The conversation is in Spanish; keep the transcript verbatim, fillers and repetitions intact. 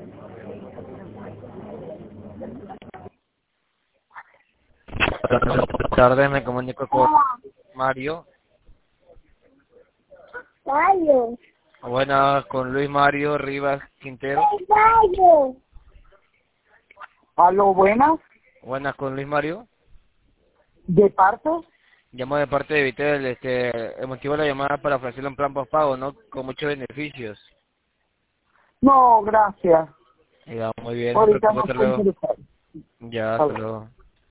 Buenas tardes, me comunico con Mario. Mario. Buenas, con Luis Mario Rivas Quintero. Mario. Aló, buenas. Buenas, con Luis Mario. ¿De parte? Llamo de parte de Vitel, este, el motivo de la llamada para ofrecerle un plan postpago, ¿no? Con muchos beneficios. No, gracias. Ya, muy bien, Ahorita hasta no estoy luego. interesado. Ya, Hasta hasta luego. luego.